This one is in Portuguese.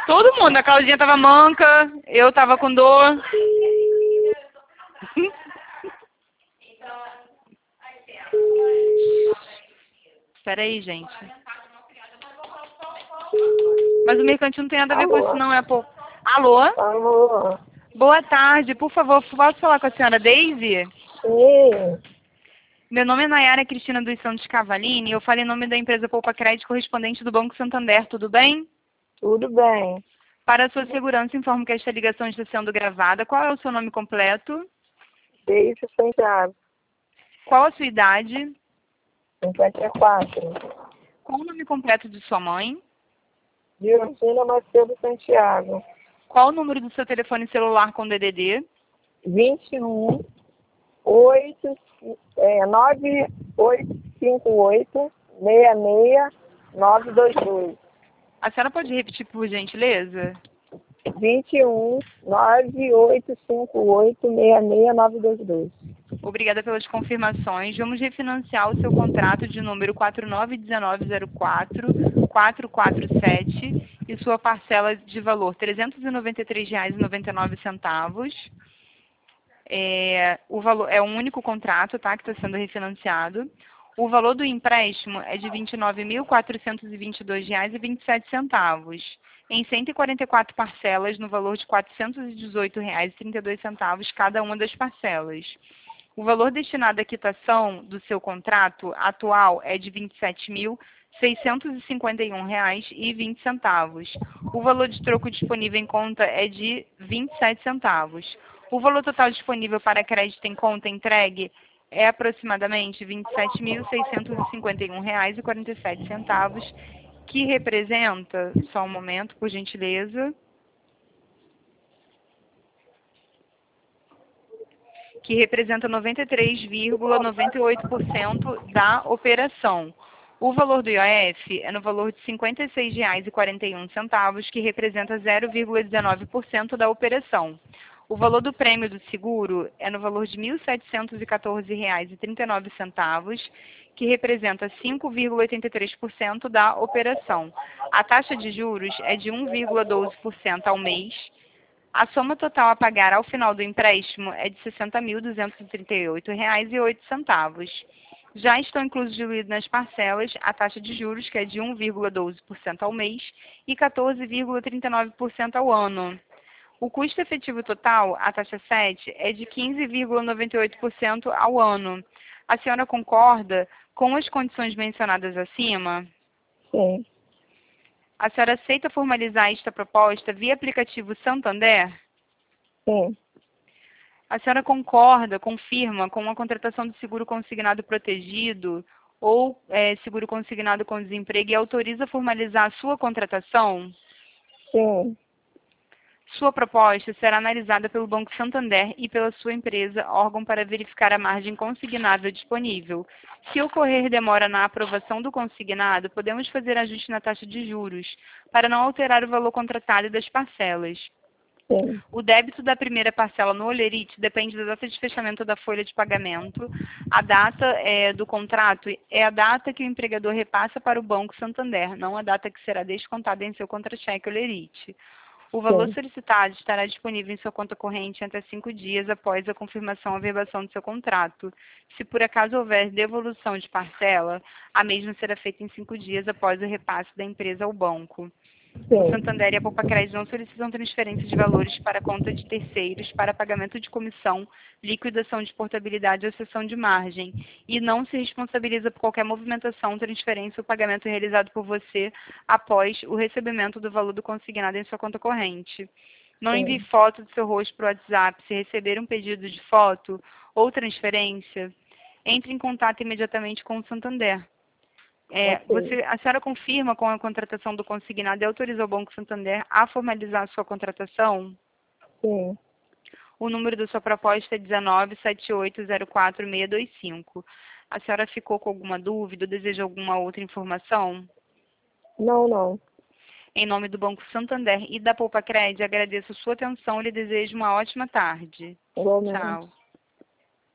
Todo mundo. A Claudinha tava manca, eu tava com dor. Espera aí, gente. Mas o mercantil não tem nada a ver com isso, não. É pouco. Alô? Alô? Boa tarde. Por favor, posso falar com a senhora Daisy? Sim, Meu nome é Nayara Cristina dos Santos Cavalini. Eu falo em nome da empresa Poupa Crédito, correspondente do Banco Santander. Tudo bem? tudo bem. Para a sua segurança, informo que esta ligação está sendo gravada. Qual é o seu nome completo? Desde Santiago, Qual a sua idade? 54. Qual o nome completo de sua mãe? Diorcina Macedo Santiago. Qual o número do seu telefone celular com DDD? 21 8 9858 66 922. A senhora pode repetir, por gentileza? 21 9858 66 922. Obrigada pelas confirmações. Vamos refinanciar o seu contrato de número 491904-447 e sua parcela de valor R$ 393,99. O valor é um único contrato, tá, que está sendo refinanciado. O valor do empréstimo é de R$ 29.422,27, em 144 parcelas, no valor de R$ 418,32 cada uma das parcelas. O valor destinado à quitação do seu contrato atual é de R$ 27.651,20. O valor de troco disponível em conta é de 27 centavos. O valor total disponível para crédito em conta entregue é aproximadamente R$ 27.651,47, que representa, só um momento, por gentileza, que representa 93,98% da operação. O valor do IOF é no valor de R$ 56,41, que representa 0,19% da operação. O valor do prêmio do seguro é no valor de R$ 1.714,39, que representa 5,83% da operação. A taxa de juros é de 1,12% ao mês. A soma total a pagar ao final do empréstimo é de R$ 60.238,08. Já estão inclusos diluídos nas parcelas a taxa de juros, que é de 1,12% ao mês e 14,39% ao ano. O custo efetivo total, a taxa 7, é de 15,98% ao ano. A senhora concorda com as condições mencionadas acima? Sim, A senhora aceita formalizar esta proposta via aplicativo Santander? sim, A senhora concorda, confirma com a contratação do seguro consignado protegido ou seguro consignado com desemprego e autoriza a formalizar a sua contratação? sim, Sua proposta será analisada pelo Banco Santander e pela sua empresa, órgão para verificar a margem consignável disponível. Se ocorrer demora na aprovação do consignado, podemos fazer ajuste na taxa de juros, para não alterar o valor contratado e das parcelas. sim. O débito da primeira parcela no Olerite depende da data de fechamento da folha de pagamento. A data do contrato é a data que o empregador repassa para o Banco Santander, não a data que será descontada em seu contra-cheque Olerite. O valor Sim. solicitado estará disponível em sua conta corrente até 5 dias após a confirmação ou averbação do seu contrato. Se por acaso houver devolução de parcela, a mesma será feita em 5 dias após o repasse da empresa ao banco. O Sim. Santander e a Poupa Crédito não solicitam transferência de valores para conta de terceiros para pagamento de comissão, liquidação de portabilidade ou cessão de margem, e não se responsabiliza por qualquer movimentação, transferência ou pagamento realizado por você após o recebimento do valor do consignado em sua conta corrente. Não envie foto do seu rosto para o WhatsApp. Se receber um pedido de foto ou transferência, entre em contato imediatamente com o Santander. A senhora confirma com a contratação do consignado e autoriza o Banco Santander a formalizar a sua contratação? Sim. O número da sua proposta é 197804625. A senhora ficou com alguma dúvida ou deseja alguma outra informação? Não, não. Em nome do Banco Santander e da Poupa Crédito, agradeço sua atenção e lhe desejo uma ótima tarde. Igualmente. Tchau.